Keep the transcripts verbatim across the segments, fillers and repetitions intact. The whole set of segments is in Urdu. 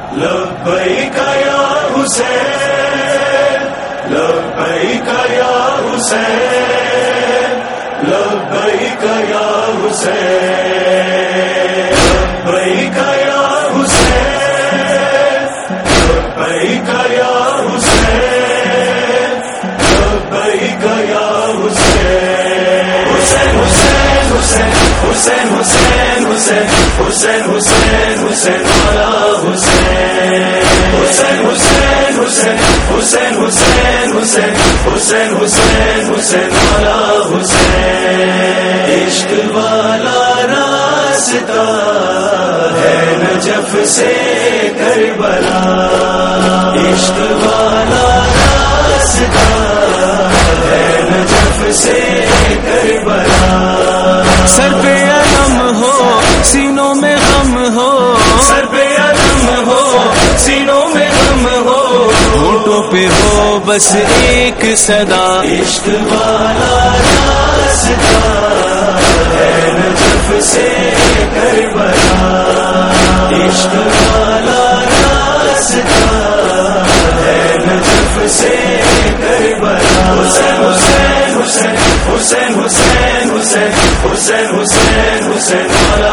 لبیک یا حسین لبیک یا حسین لبیک یا حسین لبیک یا حسین لبیک یا حسین لبیک یا حسین حسین حسین حسین حسین حسین حسین حسین حسین والا حسین حسین حسین حسین حسین حسین حسین حسین حسین حسین والا حسین عشق والا راستہ ہے نجف سے کربلا عشق والا راستہ ہے نجف سے کربلا سر پہ علم ہو سینوں میں غم ہو سر پہ علم ہو سینوں میں غم ہو ہونٹوں پہ ہو بس ایک صدا عشق والا راستہ ہے نجف سے کربلا عشق والا راستہ ہے نجف سے کربلا حسین حسین حسین حسین حسین حسین حسین حسین حسین والا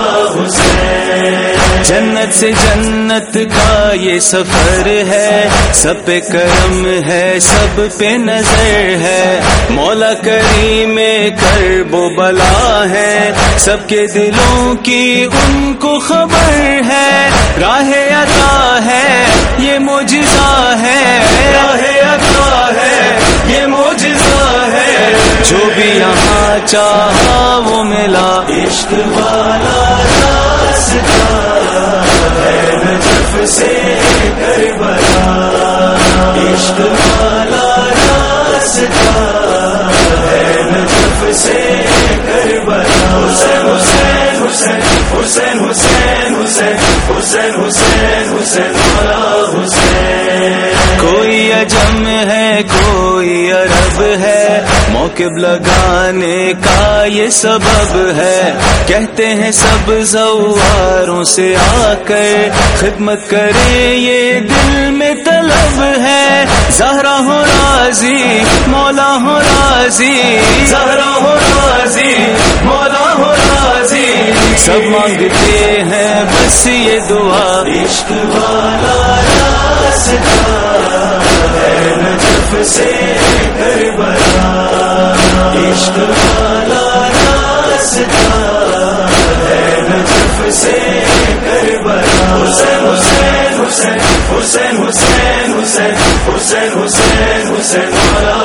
حسین جنت سے جنت کا یہ سفر ہے سب پہ کرم ہے سب پہ نظر ہے مولا کریم کرب و بلا ہے سب کے دلوں کی ان کو خبر ہے راہ عطا ہے یہ معجزہ ہے راہ عطا ہے یہ معجزہ ہے جو بھی یہاں چاہا وہ ملا عشق والا راستہ ہے نجف سے کربلا عشق والا راستہ ہے نجف سے کربلا حسین حسین حسین حسین حسین حسین حسین حسین حسین والا حسین کوئی عجم ہے کوئی عرب ہے موقب لگانے کا یہ سبب ہے کہتے ہیں سب زواروں سے آ کر خدمت کرے یہ دل میں طلب ہے زہرا ہو راضی مولا ہو راضی زہرا ہو راضی مولا ہو راضی سب مانگتے ہیں بس یہ دعا عشق والا راستہ ہے نجف سے کربلا عشق والا راستہ ہے نجف سے کربلا حسین حسین حسین حسین حسین حسین حسین حسین حسین والا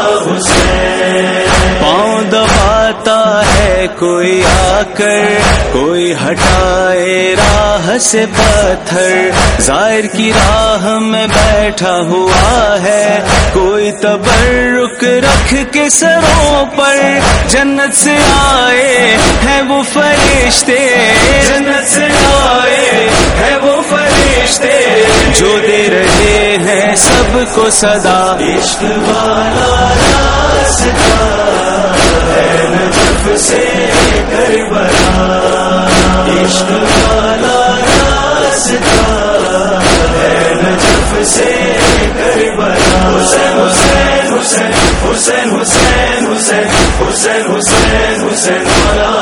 حسین پاؤں دباتا ہے کوئی آ کر کوئی ہٹائے راہ سے پتھر ظاہر کی راہ میں بیٹھا ہوا ہے کوئی تبرک رکھ کے سروں پر جنت سے آئے ہیں وہ فرشتے جنت سے آئے ہے وہ فرشتے جو دے رہے ہیں سب کو صدا عشق والا راستہ ہے نجف سے کربلا عشق والا راستہ ہے نجف سے کربلا حسین حسین حسین حسین حسین حسین حسین حسین حسین والا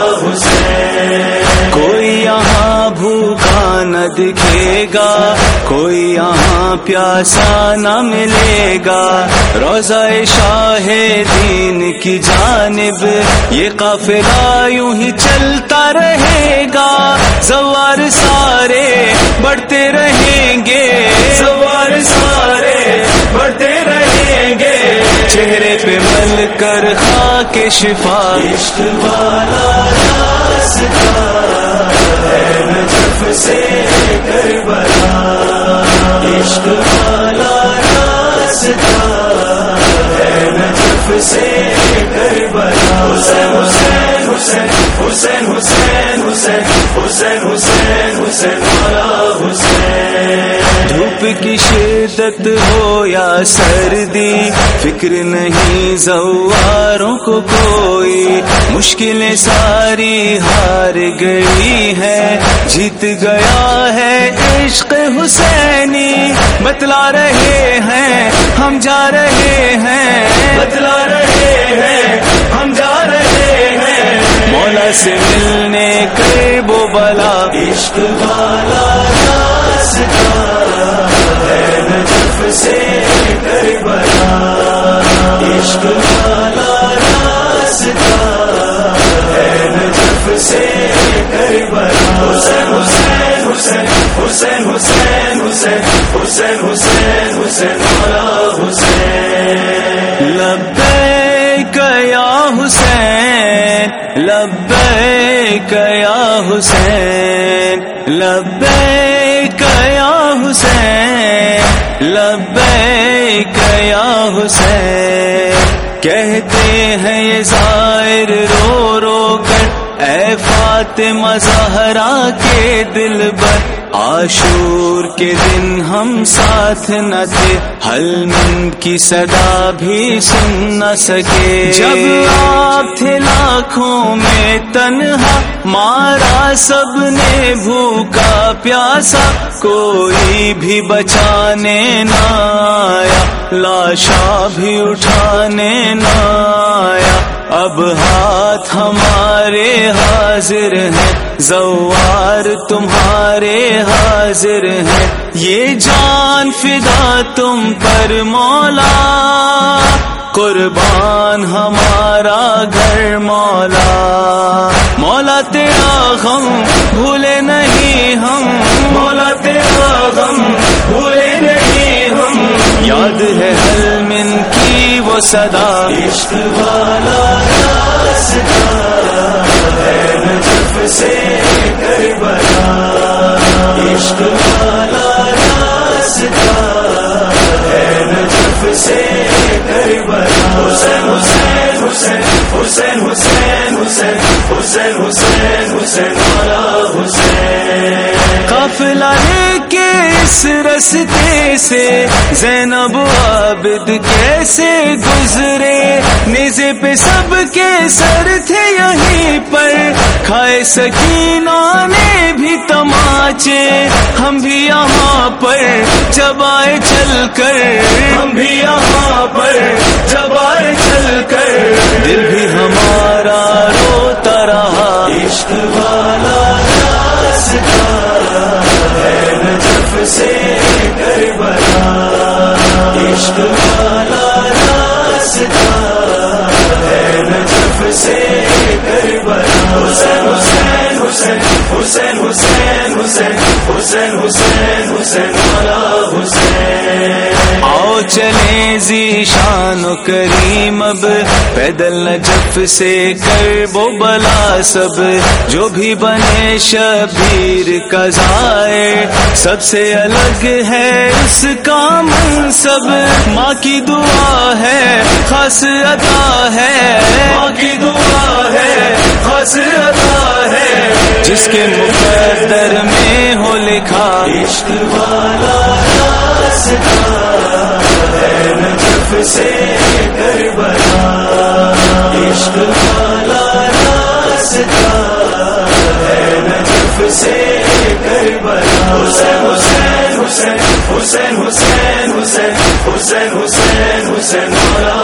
حسین کوئی یہاں بھوکا نہ دکھے گا کوئی یہاں پیاسا نہ ملے گا روضہ شاہ دین کی جانب یہ قافلہ یوں ہی چلتا رہے گا زوار سارے بڑھتے رہیں گے سوار سارے بڑھتے رہیں گے چہرے پہ مل کر خاک شفا عشق والا راستہ ہے نجف سے کربلا عشق والا راستہ ہے نجف سے کربلا حسین حسین حسین حسین حسین حسین حسین حسین حسین والا حسین دھوپ دھوپ کی شدت ہو یا سردی، فکر نہیں زواروں کو کوئی، مشکلیں ساری ہار گئی ہے، جیت گیا ہے عشق حسینی، بتلا رہے ہیں ہم جا رہے ہیں، بتلا رہے ہیں ہم جا رہے ہیں، مولا سے ملنے قرب و بلا، عشق والا راستہ ہے نجف سے کربلا، عشق والا راستہ ہے نجف سے کربلا، حسین حسین حسین حسین حسین حسین حسین حسین حسین مولا حسین، لبیک یا حسین، لبیک یا حسین، لبیک یا حسین، لبیک یا حسین، کہتے ہیں یہ زائر رو رو کر اے فاطمہ زہرا کے دل پر، عاشور کے دن ہم ساتھ نہ تھے، حلم کی صدا بھی سن نہ سکے، جب آپ تھے لاکھوں میں تنہا، مارا سب نے بھوکا پیاسا، کوئی بھی بچانے نہ آیا، لاشا بھی اٹھانے نہ آیا، اب ہاتھ ہمارے حاضر ہیں، زوار تمہارے حاضر ہیں، یہ جان فدا تم پر مولا، قربان ہمارا گھر مولا، مولا تیرا غم بھولے نہیں ہم، مولا تیرا غم بھولے نہیں ہم، یاد ہے حلم کی وہ صدا، عشق والا راستہ ہے نجف سے کربلا، عشق والا راستہ ہے نجف سے کربلا، حسین حسین حسین حسین حسین حسین حسین حسین حسین مولا حسین، قافلہ لے کے اس رستے سے زینب عابد کیسے گزرے، نیزے پہ سب کے سر تھے یہیں پر، کھائے سکینہ نے بھی تماچے، ہم بھی یہاں پر جب آئے چل کر، ہم بھی یہاں پر جب آئے چل کر، دل بھی ہمارا روتا رہا، عشق والا راستہ ہے نجف سے کربلا، عشق والا راستہ ہے نجف سے کربلا، حسین حسین حسین حسین حسین حسین حسین حسین حسین مولا حسین، آؤ چلیں ذیشان و کریم اب، پیدل نجف سے کرب و بلا سب، جو بھی بنے شبیر کا ظاہر، سب سے الگ ہے اس کا منصب، ماں کی دعا ہے خاص عطا ہے، ماں کی دعا ہے خاص عطا ہے، جس کے مقدر میں ہو لکھا، عشق والا راستہ ہے نجف سے کربلا، عشق والا راستہ ہے نجف سے کربلا، حسین حسین حسین حسین حسین حسین حسین حسین حسین مولا